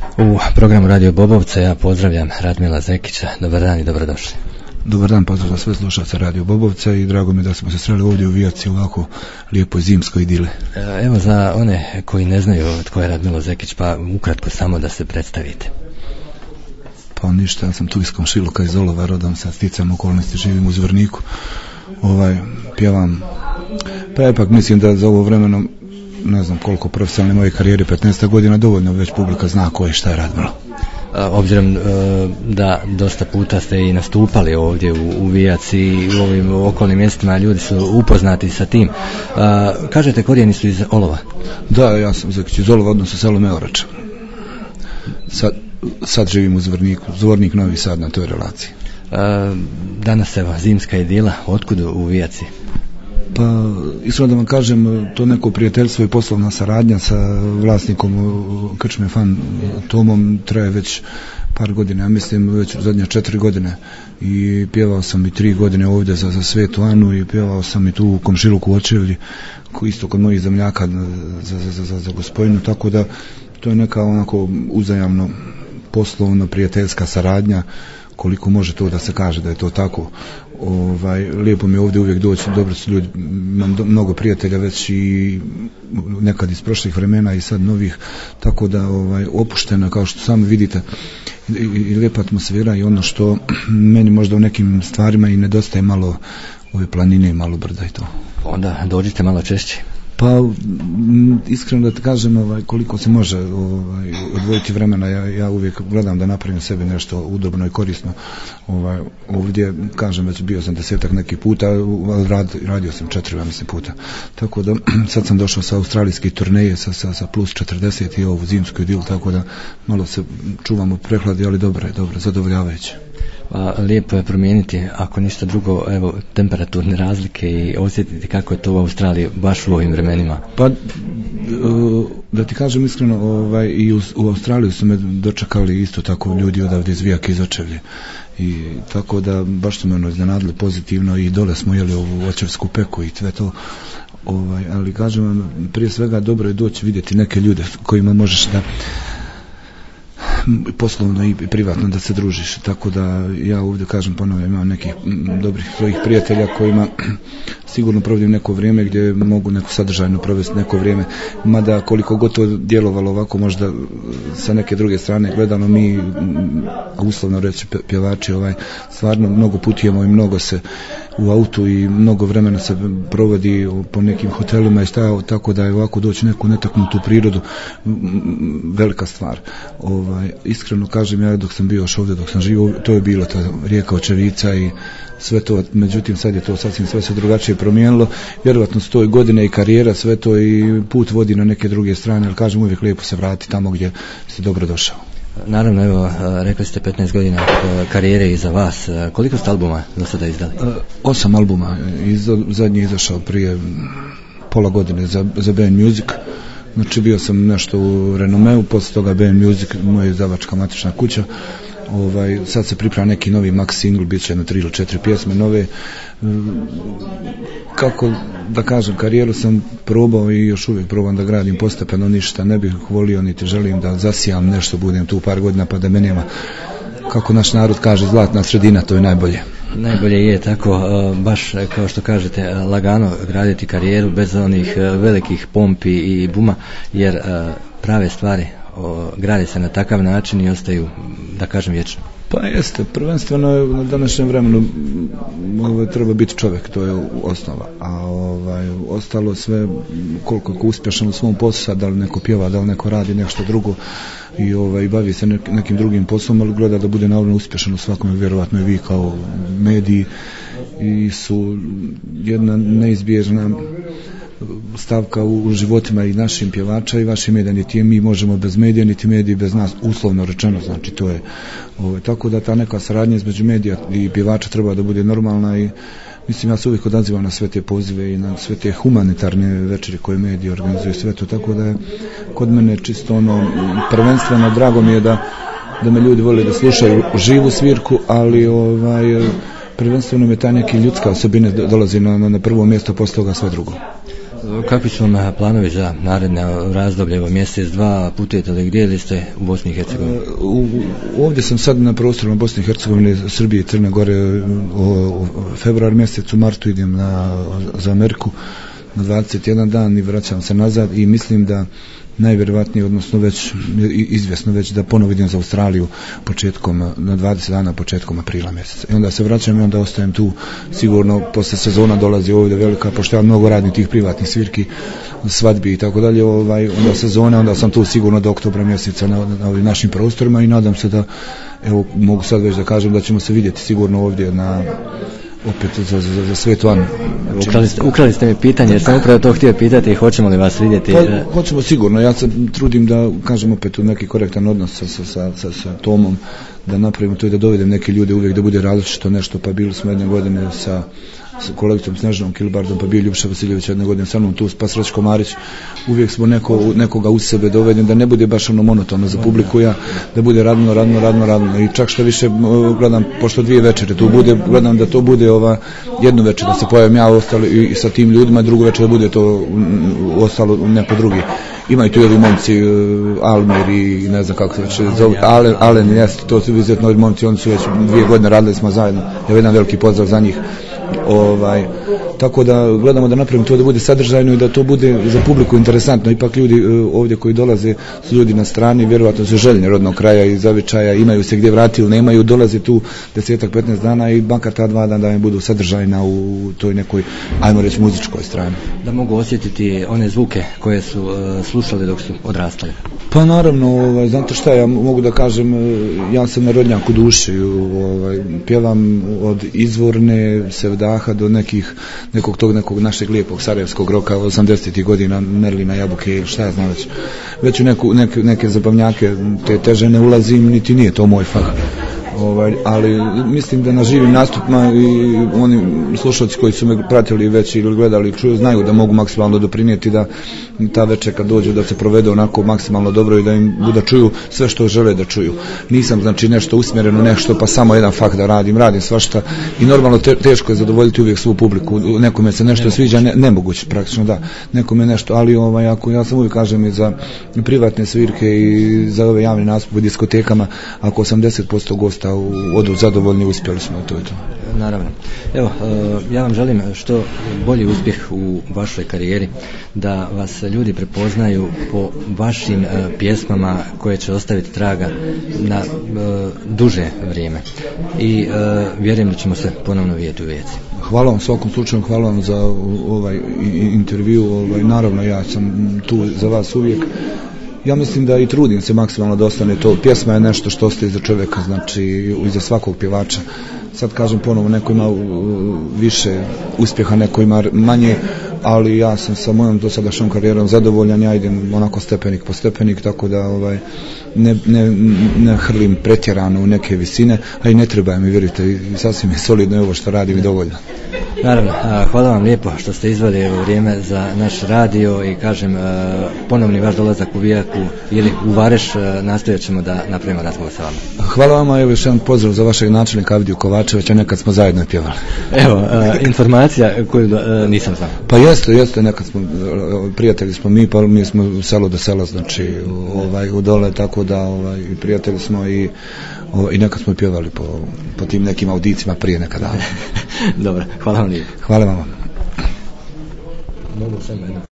U programu Radio Bobovca ja pozdravljam Radmila Zekića. Dobar dan i dobrodošli. Dobar dan, pozdrav za sve slušalce Radio Bobovca i drago mi je da smo se sreli ovdje u Vijaci ovako lijepoj zimskoj idili. Evo za one koji ne znaju tko je Radmilo Zekić, pa ukratko samo da se predstavite. Pa ništa, ja sam tu iz komšiluka iz Olova, rodom sa sticajem okolnosti, živim u Zvorniku, pjevam, pa ipak mislim da za ovo vremeno, ne znam koliko profesionalne moje karijere, 15 godina, dovoljno već publika zna ko je šta je Radmilo. Obzirom da dosta puta ste i nastupali ovdje u Vijaci i u ovim okolnim mjestima, ljudi su upoznati sa tim. Kažete korijeni su iz Olova? Da, ja sam Zekić iz Olova, odnosno selo Meorača. Sad živim u Zvorniku, Zvornik Novi Sad na toj relaciji. Danas evo zimska idila, otkud u Vijaci? Pa iskreno da vam kažem, to neko prijateljstvo i poslovna saradnja sa vlasnikom krčme Fan Tomom traje već par godina, ja mislim već zadnje 4 godine, i pjevao sam i 3 godine ovdje za Svetu Anu i pjevao sam i tu u komšiluku u Očevlji, isto kod mojih zemljaka za Gospojinu, tako da to je neka onako uzajamno poslovno prijateljska saradnja, koliko može to da se kaže da je to tako. Lijepo mi je ovdje uvijek doći, dobro su ljudi, imam mnogo prijatelja već i nekad iz prošlih vremena i sad novih, tako da opušteno, kao što sami vidite, i lijepa atmosfera i ono što meni možda u nekim stvarima i nedostaje, malo ove planine i malo brda i to. Onda dođite malo češće. Pa iskreno da te kažem, koliko se može odvojiti vremena, ja uvijek gledam da napravim sebi nešto udobno i korisno. Ovdje, kažem, već bio sam 10-ak neki puta, radio sam 4 mislim puta, tako da sad sam došao sa australijske turneje sa plus 40 i ovu zimsku idilu, tako da malo se čuvamo prehladi, ali dobro, zadovoljavajuće. Lijepo je promijeniti, ako ništa drugo, evo, temperaturne razlike i osjetiti kako je to u Australiji baš u ovim vremenima. Pa da ti kažem iskreno, i u Australiju su me dočekali isto tako ljudi odavde iz Vijaka, iz Očevlje, i tako da baš su me iznenadili pozitivno, i dole smo jeli ovu očevsku peku i sve to. Ali kažem vam, prije svega dobro je doći vidjeti neke ljude kojima možeš da poslovno i privatno da se družiš, tako da ja ovdje kažem ponovno, imam nekih dobrih svojih prijatelja kojima sigurno provodim neko vrijeme gdje mogu neko sadržajno provesti neko vrijeme, mada koliko god to djelovalo ovako možda sa neke druge strane gledano, mi uslovno reći pjevači stvarno mnogo putujemo i mnogo se u autu i mnogo vremena se provodi po nekim hotelima i tako da je ovako doći neku netaknutu prirodu velika stvar. Iskreno kažem, ja dok sam bio ovdje, dok sam živio, to je bilo ta rijeka Očevica i sve to, međutim sad je to sasvim sve se drugačije promijenilo, vjerojatno su to i godine i karijera, sve to i put vodi na neke druge strane, ali kažem uvijek lijepo se vrati tamo gdje si dobro došao. Naravno, evo, rekli ste 15 godina karijere iza vas. Koliko ste albuma do sada izdali? 8 albuma. Zadnji je izašao prije pola godine za BN Music. Znači bio sam nešto u Renomeu, poslije toga BN Music, moja izdavačka matična kuća. Sad se priprema neki novi max single, bit će na 3 ili 4 pjesme nove. Kako da kažem, karijeru sam probao i još uvijek probam da gradim postepeno, ništa ne bih volio niti želim da zasijam nešto, budem tu par godina pa da me nema, kako naš narod kaže, zlatna sredina, to je najbolje. Najbolje je tako, baš kao što kažete, lagano graditi karijeru bez onih velikih pompi i buma, jer prave stvari grade se na takav način i ostaju, da kažem, vječno. Pa jeste, prvenstveno na današnjem vremenu treba biti čovjek, to je osnova, a ostalo sve, koliko je uspješan u svom poslu, da li neko pjeva, da li neko radi nešto drugo i bavi se nekim drugim poslom, ali gleda da bude naravno uspješan u svakom, vjerovatno i vi kao mediji i su jedna neizbježna stavka u životima i našim pjevača i vašim medija, niti mi možemo bez medija, niti mediji bez nas, uslovno rečeno, znači to je tako da ta neka saradnja između medija i pjevača treba da bude normalna i mislim, ja se uvijek odazivam na sve te pozive i na sve te humanitarne večeri koje mediji organizuju, sve to, tako da je kod mene čisto prvenstveno drago mi je da me ljudi vole da slušaju živu svirku, ali prvenstveno mi je ta neki ljudska osobine dolazi na prvo mjesto, posle toga sve drugo. Kakvi su vam planovi za naredne razdoblje, evo mjesec, dva, putujete li gdje ili ste u Bosni i Hercegovini? Ovdje sam sad na prostorima Bosne i Hercegovine, Srbije i Crne Gore u februar mjesecu, martu idem za Ameriku na 21 dan i vraćam se nazad i mislim da najvjerovatnije, odnosno već izvjesno već da ponovo idem za Australiju na 20 dana početkom aprila mjeseca. I onda se vraćam i onda ostajem tu, sigurno posle sezona dolazi ovdje velika, pošto ja mnogo radim tih privatnih svirki, svadbi i tako dalje, onda sezone, onda sam tu sigurno do oktobra mjeseca na ovim našim prostorima i nadam se da, evo mogu sad već da kažem da ćemo se vidjeti sigurno ovdje opet za Svetu Anu. Ukrali ste mi pitanje, jer sam upravo to htio pitati, hoćemo li vas vidjeti? Pa, hoćemo sigurno, ja se trudim da kažem opet u neki korektan odnos sa Tomom, da napravimo to i da dovedem neke ljude uvijek da bude različito nešto, pa bili smo jedne godine sa kolegicom Snežanom Kilbardom, pa bio Ljubša Vasiljević jedne godine sa mnom tu, pa Srećko Marić, uvijek smo nekoga uz sebe dovedem, da ne bude baš ono monotono za publiku, da bude radno i čak što više gledam, pošto 2 večere tu bude, gledam da to bude jednu večer da se pojavim ja ostalo i sa tim ljudima, drugu večer da bude to ostalo neko drugi. Imaju tu ovi momci Almir i ne znam kako se već zove, Alen, jeste, to su izuzetno ovi momci, oni su već 2 godine radili smo zajedno, evo jedan veliki pozdrav za njih. Tako da gledamo da napravimo to da bude sadržajno i da to bude za publiku interesantno. Ipak ljudi ovdje koji dolaze su ljudi na strani, vjerovatno su željni rodnog kraja i zavičaja, imaju se gdje vratiti ili nemaju, dolaze tu 10-15 dana i makar ta 2 dana da im budu sadržajna u toj nekoj, ajmo reći, muzičkoj strani. Da mogu osjetiti one zvuke koje su slušali dok su odrastali. Pa naravno, znate šta, ja mogu da kažem, ja sam narodnjak u duši, pjevam od izvorne sevdaha do nekog našeg lijepog sarajevskog roka 80. godina, Merlina, Jabuke ili šta ja znam već u neke zabavnjake te teže ne ulazim, niti nije to moj fah. Ali mislim da na živim nastupima i oni slušalci koji su me pratili već ili gledali čuju, znaju da mogu maksimalno doprinijeti da ta večer kad dođu da se provede onako maksimalno dobro i da čuju sve što žele da čuju. Nisam znači nešto usmjereno, nešto pa samo jedan fakt da radim svašta i normalno teško je zadovoljiti uvijek svu publiku, nekome se nešto sviđa, nemoguće praktično da, nekome nešto, ali ako ja sam uvijek kažem i za privatne svirke i za ove javne nastupe u diskotekama, ako 80% gosta odu zadovoljni, uspjeli smo, to je to. Naravno. Evo, ja vam želim što bolji uspjeh u vašoj karijeri, da vas ljudi prepoznaju po vašim pjesmama koje će ostaviti traga na duže vrijeme. I vjerujem da ćemo se ponovno vidjeti u Rijeci. Hvala vam svakom slučaju, hvala vam za ovaj intervju, naravno ja sam tu za vas uvijek. Ja mislim da i trudim se maksimalno da ostane to. Pjesma je nešto što ostaje iza čovjeka, znači iza svakog pjevača. Sad kažem ponovo, neko ima više uspjeha, neko ima manje, ali ja sam sa mojom dosadašnjom karijerom zadovoljan, ja idem onako stepenik po stepenik, tako da ne hrlim pretjerano u neke visine, a i ne treba mi, vjerujte, i sasvim je solidno ovo što radim i dovoljno. Naravno, hvala vam lijepo što ste izdvojili vrijeme za naš radio i kažem ponovni vaš dolazak u Vijaku ili u Vareš, nastojat ćemo da napravimo razgovor sa vama. Hvala vam, evo još jedan pozdrav za vašeg načelnika Avdiju Kovačevića, nekad smo zajedno pjevali. Evo, informacija koju nisam znao. Pa jeste, nekad smo, prijatelji smo mi, pa mi smo selo do sela, znači u dole, tako da prijatelji smo i nekad smo pjevali po tim nekim audicijama prije nekada. Dobro, hvala vam lijepo. Hvala vam.